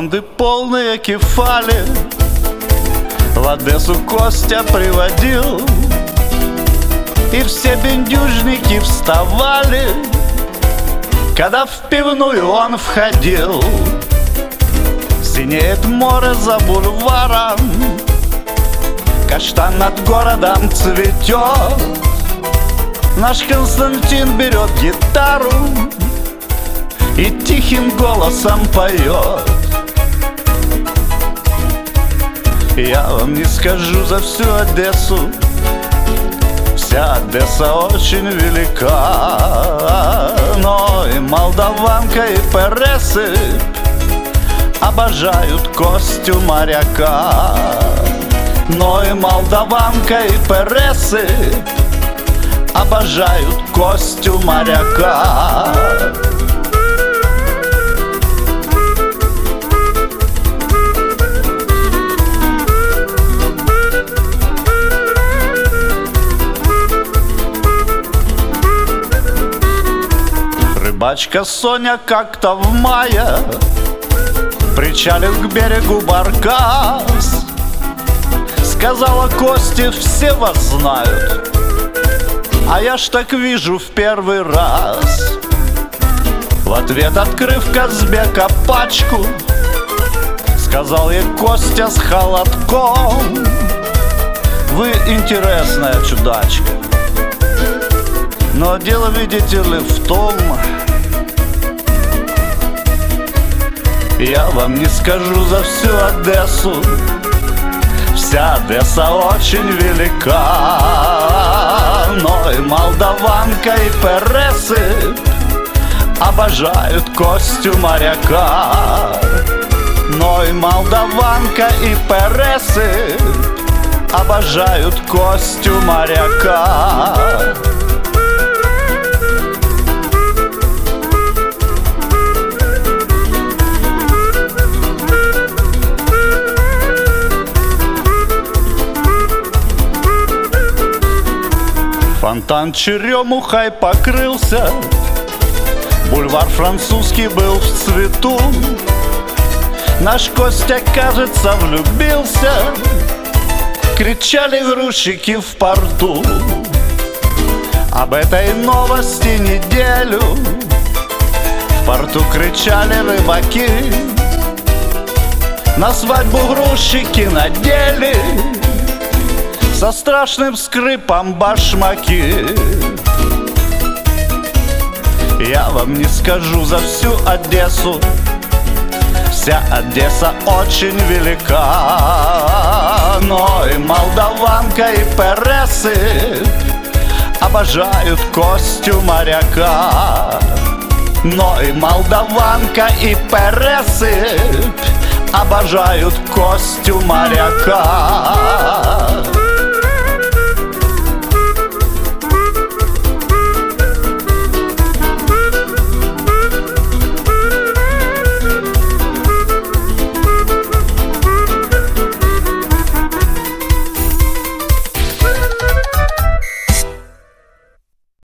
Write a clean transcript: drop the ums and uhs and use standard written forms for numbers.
Банды полные кефали в Одессу Костя приводил, и все бендюжники вставали, когда в пивную он входил. Синеет море за бульваром, каштан над городом цветет. Наш Константин берет гитару и тихим голосом поет. Я вам не скажу за всю Одессу, вся Одесса очень велика, но и молдаванка, и Пересып обожают Костю моряка. Но и молдаванка, и Пересып обожают Костю моряка. Рыбачка Соня как-то в мае причалив к берегу баркас, сказала: Кости, все вас знают, а я ж так вижу в первый раз. В ответ, открыв Казбека пачку, сказал ей Костя с холодком: вы интересная чудачка, но дело, видите ли, в том, я вам не скажу за всю Одессу, вся Одесса очень велика, но и молдаванка, и Пересып обожают Костю моряка. Но и молдаванка, и Пересып обожают Костю моряка. Фонтан черемухой покрылся, бульвар французский был в цвету. Наш Костя, кажется, влюбился, кричали грузчики в порту. Об этой новости неделю в порту кричали рыбаки. На свадьбу грузчики надели со страшным скрипом башмаки. Я вам не скажу за всю Одессу, вся Одесса очень велика, но и молдаванка, и Пересып обожают Костю моряка. Но и молдаванка, и Пересып обожают Костю моряка.